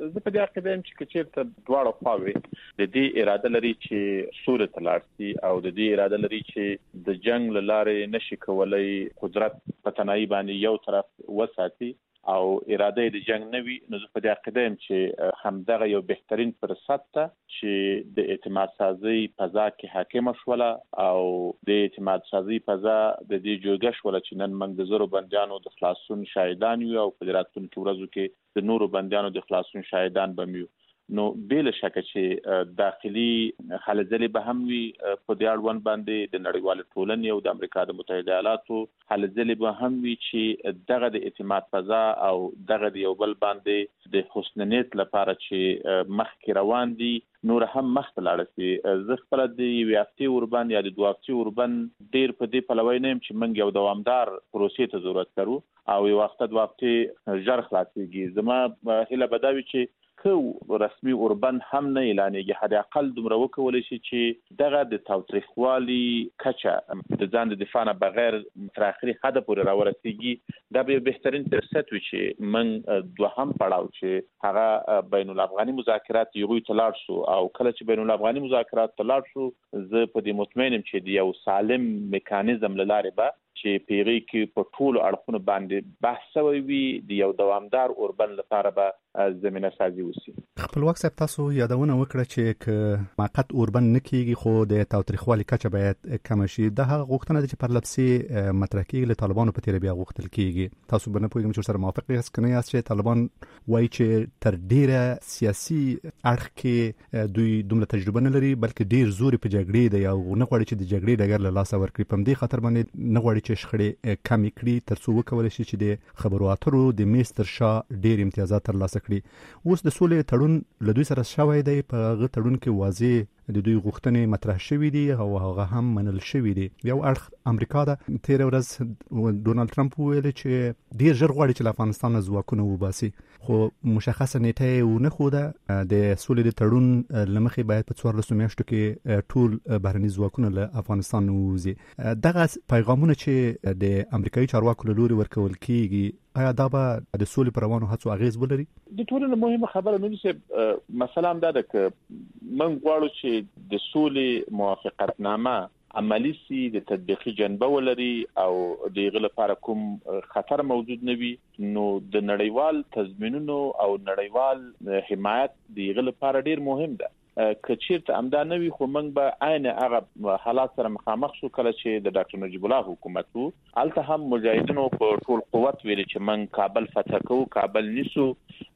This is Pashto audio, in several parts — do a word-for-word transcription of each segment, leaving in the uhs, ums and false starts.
زه په دې عقیده یم چې که چېرته دواړه خواوې د دې اراده لري چې سولې ته لاړ شي او د دې اراده لري چې د جنگ له لارې نشي کولی قدرت په تنهایی باندې یو طرف وساتي او اراده د جنگ نه وي، نو زه په دې عقیده یم چې همدغه یو بهترین فرصت ته چې د اعتماد سازي فضا کې حاکمه شوله او د اعتماد سازي فضا د دې جوړه شوله چې نن موږ د زرو بندیانو د خلاصون شاهدان یو او په راتلونکو ورځو کې د نورو بندیانو د خلاصون شاهدان به یو. نو بل شک چې داخلي حلزلې به هم وي په دې اړوند باندې د نړیوال ټولنې او د امریکا د متحده ایالاتو حلزلې به هم وي چې دغه د اعتماد فضا او دغه د یو بل باندې د حسن نیت لپاره چې مخکې روان دي نور هم مخته لاړ شي. زه خپل د یو هفتې اوربند یا د دوه هفتې اوربند ډیر په دې پلوي نه يم چې موږ یو دوامدار پروسې ته ضرورت لرو او یو وخت دوه هفتې ژر خلاصيږي. زما هله بداوي چې که رسمي اوربند هم نه اعلانېږي حد اقل دومره وکولای شي چې دغه د تاوتریخوالي کچه د ځان د دفاع نه بغیر تر اخري حد پورې راورسیږي. دا به بهترین فرصت وي چې من دوهم پړاو چې هغه بین الافغاني مذاکرات یو ته لاړ شو او کله چې بین الافغاني مذاکرات ته لاړ شو زه په دې مطمئنم چې د یو سالم میکانیزم لاره به چې پیری کې په ټولو اړخونو باندې بحث شوی وي د یو دوامدار اوربند لپاره به زمينه سازي وشي. خپلواک صاحب تاسو یادونه وکړه چې ک موقت اوربند نکېږي خو د تاوتریخوالي کچه باید کم شي. د هغه غوښتنه ده چې پر لپسي مطرح کېږي له طالبانو په تیر بیا غوښتل کېږي. تاسو به نه پوهیږم چې سره موافق یاست کنه یاست چې طالبان وایي چې تر ډیره سیاسي اړخ کې دوی دومره تجربه نه لري بلکې ډیر زور په جګړې دی او نه غواړي چې د جګړې ډګر له لاسه ورکړي. په دې خاطر باندې نه غواړي چې شخړې کم کړي ترڅو وکولای شي چې د خبرو اترو د میستر شاه ډیر امتیازات ترلاسه کړي. اوس د سولې تړون له دوی سره شوی دی، په هغه تړون کې واضح د دوی غوښتنې مطرح شوې دي او هغه هم منل شوې دي. یو اړخ امریکا ده، تیر ورځ ډونالد ټرمپ ویل چې ډیر ژر غواړي چې افغانستان ځواکونه وباسي خو مشخصه نیټه یې ونه خوده. د سولې د تړون لمخې باید په څوارلسو میاشتو کې ټول بهرني ځواکونه له افغانستان ووځي. دغه پیغامونه چې د امریکایي چارواکو له لوري ورکول کیږي آیا دا به د سولې پر روانو هڅو اغیز ولري؟ د ټولنې مهمه خبره نو چې مثلا دا ده چې موږ غواړو چې د سولې موافقتنامه عملی سي د تطبیقي جنبه ولري او د غل لپاره کوم خطر موجود نه وي. نو د نړیوال تضمینونو او نړیوال حمایت د غل لپاره ډیر مهم ده. کچیرته امدا نه وي خو موږ به عین هغه حالات سره مخامخ شو کله چې د ډاکټر نجیب الله حکومت وو. الته هم مجاهدینو په ټول قوت ویل چې موږ کابل فتح کوو، کابل نیسو.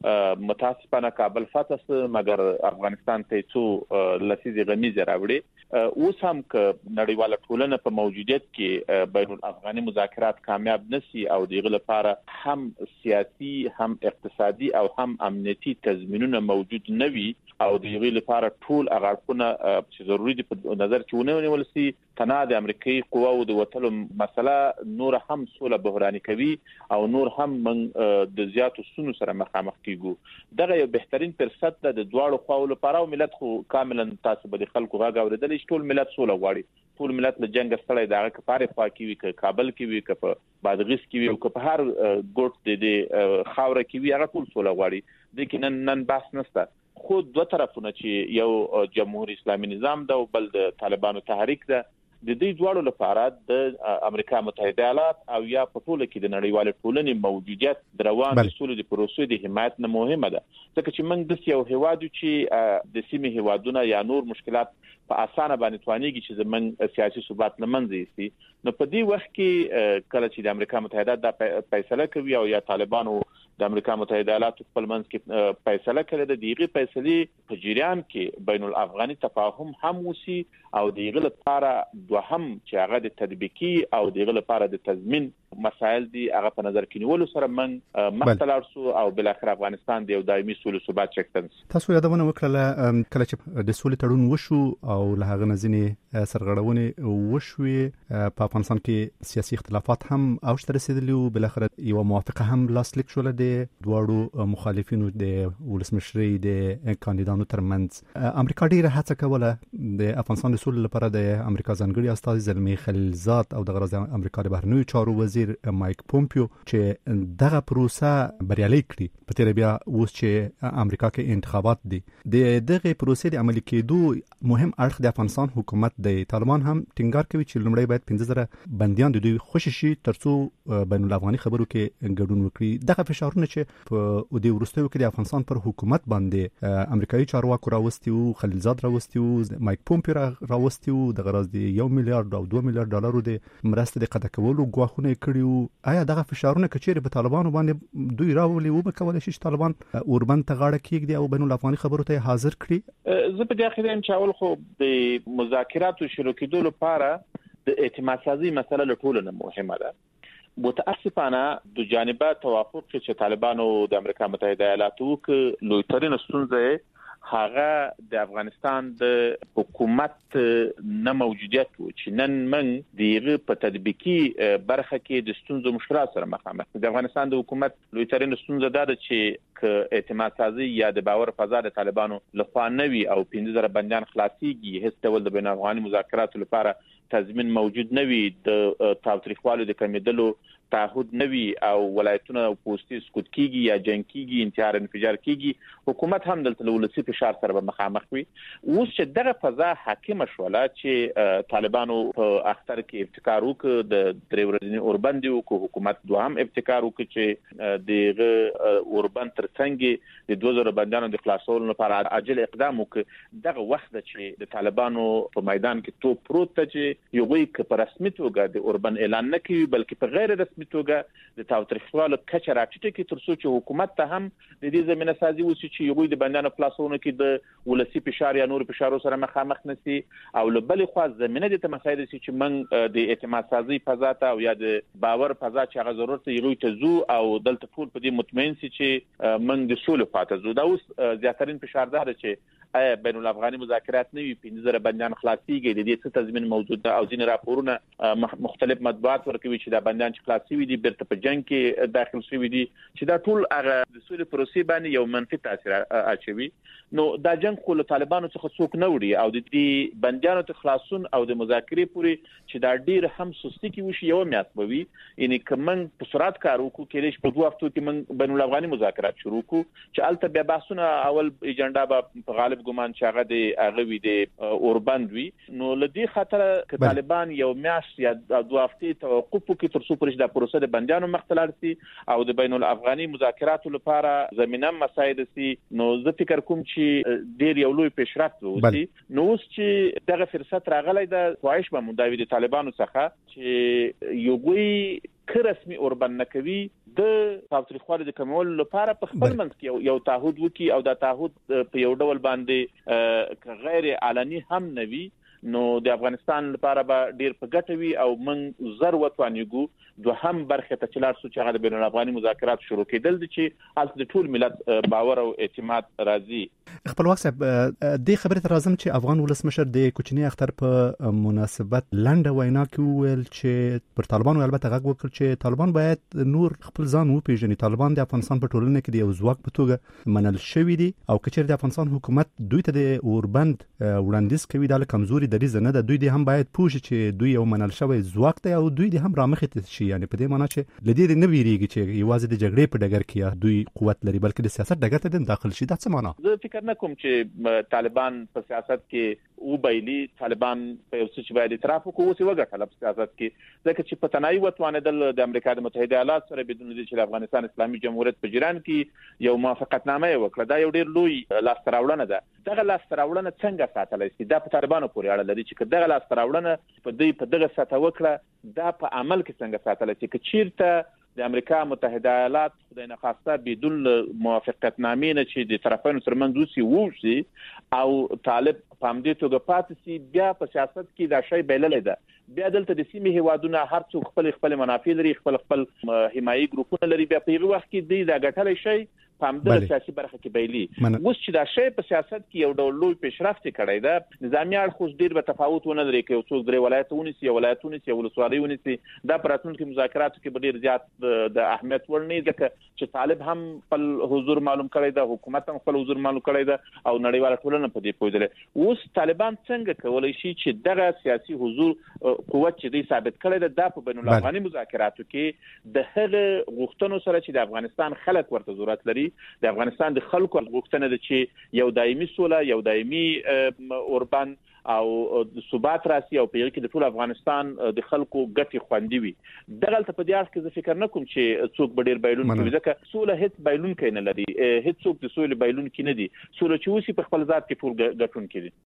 متاسفانه کابل فتح سه مګر افغانستان ته څو لسیزه غمیزه راوړي. اوس هم ک نړیواله ټولنه په موجودیت کې بین الافغاني مذاکرات کامیاب نشي او دغه لپاره هم سیاسي هم اقتصادي او هم امنیتي تضمینونه موجود نه وي او دغه لپاره ټول اغاړونه چې ضروری دي په نظر کې ونه ونیول سي. تنها د امریکایي قواو د وټلو مسله نور هم سوله بحراني کوي او نور هم من د زیاتو سونو سره مخامخ کیږو. دغه یو بهترین فرصت ده د دواړو خواو لپاره او ملت خو کاملا تاسو به د خلکو غږ اوریدل چې ټول ملت سوله غواړي. ټول ملت له جنگ ستړی دغه کفاره خوا کی وي ک کابل کی وي ک په بادغیس کی وي او ک په هر ګوټ د خاوره کی وي هغه ټول سوله غواړي. د کینن نن بحث نشته. خو دوه طرفونه چې یو جمهوریت اسلامي نظام ده او بل د طالبانو تحریک ده د دې دواړو لپاره د امریکا متحده ایالات او یا په ټوله کې د نړیوال ټولنې موجودیت د روان د سولې د پروسې د حمایت نه مهمه ده. ځکه چې موږ د یو هیوادو چې د سیمې هیوادونه یا نور مشکلات په اسانه باندې توانېږي چې زمون سیاسي ثبات لمنځه یسي. نو په دې وخت کې کله چې د امریکا متحده د فیصله کوي او یا طالبانو د امریکا متحده ایالاتو خپل منځ کې فیصله کړې ده، دیغه فیصله په جریان کې بین الافغاني تفاهم هم وسی او دیغه لپاره دوهم چې هغه د تطبیقي او دیغه لپاره د تضمین مسائل دي هغه په نظر کې نیول سره من مختلف سو او بل اخر افغانستان د یو دایمي سولې ثبات چکتن. تاسو یادونه وکړه کله چې د سولې تړون وشو او له هغه نځنې سرغړونې وشوي په افغانستان کې سیاسي اختلافات هم اوج ته رسیدلي او بل اخر یو موافقه هم لاسلیک شول د دواړو مخالفینو د ولسمشرۍ د کاندیدانو ترمنځ. امریکا ډیره هڅه کوله د افغانستان د سولې لپاره د امریکا ځانګړي استازي زلمی خلیلزاد او د غرض امریکا د بهرنیو چارو وزیر وزیر مایک پومپیو چې دغه پروسه بریالي کړي په تیر بیا اوس چې امریکا کې انتخابات دي د دغه پروسې د عملي کېدو مهم اړخ د افغانستان حکومت دی. طالبان هم ټینګار کوي چې لومړی باید پنځه زره بنديان د دوی خوشي شي ترڅو بین الافغاني خبرو کې ګډون وکړي. دغه فشارونه چې په دې وروستیو کې د افغانستان پر حکومت باندې امریکایي چارواکو راوستي وو، خلیلزاد راوستي وو، مایک پومپیو راوستي وو، د غرض د یو میلیارډ او دوه میلیارډ ډالرو د مرستې د قطع کولو ګواښونه کړي وو. آیا دغه فشارونه کچېرې په طالبانو باندې دوی راولي و به کولای شي چې طالبان اوربند ته غاړه کېږدي او بین الافغاني خبرو ته حاضر کړي؟ زه په دې اخیری یم چې اول خو د مذاکراتو شروع کېدو لپاره د اعتماد سازي مسله له ټولو نه مهمه ده. متاسفانه د جانبه توافق چې طالبانو د امریکا متحده ایالاتو کې لوی ترين ستونزه هغه د افغانستان د حکومت نه موجودیت و چې نن من دیغه په تطبیقي برخه کې د ستونزو مشکلات سره مخامخ. د افغانستان د حکومت لوی ترين ستونزه ده چې ک اعتماد سازي یا د باور فضا د طالبانو لخوا نوي او پنځه زره بنديان خلاصيږي، هیڅ ډول د بین افغاني مذاکراتو لپاره تضمین موجود نوي، د تاوتریخوالو د کمیدلو تعهد نوي او ولایتونه او پوسټي سقوط کیږي یا جنگ کیږي، انتحار انفجار کیږي. حکومت هم دلته ولسی فشار سره مخامخ وي. اوس چې دغه فضا حاکم شوله چې طالبانو په اختر کې ابتکار وکړ، د درې ورځې اوربند وکړ، حکومت دوهم ابتکار وکړ چې دغه اوربند ترڅنګ د دوه زره بندانو د خلاصولو لپاره عاجل اقدام وکړ. دغه وخت چې د طالبانو په میدان کې توپ پروت ته چې یو وی ک په رسمي توګه د اوربند اعلان نه کوي بلکې په غیر رسمي توګه د تاوتریخوالو کچه راټیټه کې ترڅو چې حکومت ته هم د دې زمينه سازي وشي چې یو د بندانو خلاصونه کې د ولسی فشار یا نور فشارو سره مخامخ نشي او لبلې خو زمينه د تمساید چې من د اعتماد سازي فضا ته او یا د باور فضا چې هغه ضرورت یې ته زو او دلته ټول په دې مطمئن سي چې من د سولې فاته زو دا اوس زیاترین فشاردار چې آیا بین الافغاني مذاکرات نوي پنځه زره بنديان خلاصيږي. د دې څه تضمین موجود ده او ځینې راپورونه مختلف مطبوعات ورکوي چې دا بنديان چې خلاصي وي دي بیرته په جنگ کې داخل شوي دي چې دا ټول هغه د سولې پروسې باندې یو منفي تاثیر اچوي. نو دا جنگ خو له طالبانو څخه څوک نه وړي او د دې بنديانو ته خلاصون او د مذاکرې پوري چې دا ډیر هم سستی کې وشي یو میاس بوي. یعنی کوم په سرعت کار وکړو کې په دوه هفتو کې من بین الافغاني مذاکرات شروع کو چې الته بیا بحثونه اول ایجنډا په غالب ګمان چې هغه د هغه وی د اوربند وی. نو لدی خاطر ک طالبان یو میاش یا دوه هفتې توقف کوي تر څو پرې د پروسه د بنديانو مختلال سي او د بین الافغاني مذاکراتو لپاره زمينه مساعد سي. نو زه فکر کوم چې ډیر یو لوی پیشرفت وسی. نو اوس چې دغه فرصت راغلی د خواهش به مداوی د طالبانو څخه چې یو وی که رسمي اوربند نکوي د تاوتریخوالو د کمولو لپاره په خپل منځ کې یو تعهد وکي او دا تعهد په یو ډول باندې غیر علني هم نوي. نو د افغانستان لپاره به ډیر په ګټه وي او من زر وتوانیګو دوهم برخه ته چلار سو چې هغه بین الافغاني مذاکرات شروع کېدل دي چې حالت د ټول ملت باور او اعتماد راځي. خپلواک صاحب د خبرې تر راځم چې افغان ولسمشر د کوچنی اختر په مناسبت لنډه وینا کې ویل چې پر طالبانو البته غږ وکړ چې طالبان باید نور خپل ځان وپیژني. طالبان د افغانستان په ټولنه کې د یو ځواک په توګه منل شوی دي او کچېر د افغانستان حکومت دوی ته د اوربند وړاندیز کوي د کمزوري دریزه نه ده. دوی دې هم باید پوه شي چې دوی یو منل شوی ځواک دی او دوی دې هم رامخې شي. یعنی په دې معنی چې لدې نه ویریږي چې یوازې د جګړې په ډګر کې دوی قوت لري بلکې د سیاست ډګر ته داخل شي. دا څه معنی؟ زه فکر نه کوم چې طالبان په سیاست کې او بایلی طالبان په یو څه باندې اعتراف وکړي او وګټل په سیاست کې ځکه چې په تنایي وتوانه د امریکا د متحده ایالات سره بدون د چې افغانستان اسلامي جمهوریت په جیران کې یو موافقتنامه وکړه. دا یو ډیر لوی لاس راوړنه ده. دغه لاس راوړنه څنګه ساتلای شي دا په طالبانو پورې اړه لري چې دغه لاس راوړنه په دې په دغه ساته وکړه دا په عمل کې څنګه ساتلای شي. که چیرته د امریکا متحده ایالات خدای نه خواسته بدون موافقتنامې نه چې د طرفینو ترمنځ وسی ووشي او طالب په همدې توګه پاتې سي بیا په سیاست کې دا شی بیللې ده. بیا دلته د سیمې هیوادونه هر څوک خپل خپل منافع لري، خپل خپل حمایي ګروپونه لري. بیا په یو وخت کې دی دا ګټلې شي په همدغه سیاسي برخه کې بیلي. اوس چې دا شی په سیاست کې یو ډول لوی پیشرفت کړی ده، نظامي اړخ ډیر به تفاوت ونه لري کې څوک درې ولایت ونیسي، ولایت ونیسي، ولسوالۍ ونیسي. دا په راتلونکي مذاکراتو کې به ډیر زیات د اهمیت وړ نه ځکه چې طالب هم خپل حضور معلوم کړی ده، حکومت هم خپل حضور معلوم کړی ده او نړیواله ټولنه په دې پوهېدلې. اوس طالبان څنګه کولی شي چې دغه سیاسي حضور قوت چې دوی ثابت کړی ده دا په بین الافغاني مذاکراتو کې د هغه غوښتنو سره چې د افغانستان خلک ورته ضرورت لري، د افغانستان د خلکو غوښتنه ده چې یو دایمي سوله، یو دایمي اوربان او ثبات راسي او په یوه کې د ټول افغانستان د خلکو ګټې خوندي وي. دغلته په دې اړه کې زه فکر نه کوم چې څوک به ډېر بایلون کوي، ځکه سوله هیڅ بایلونکی نه لري، هیڅ څوک د سولې بایلونکي نه دي. سوله چې اوسي په خپل ذات کې ټول ګټونکي دي.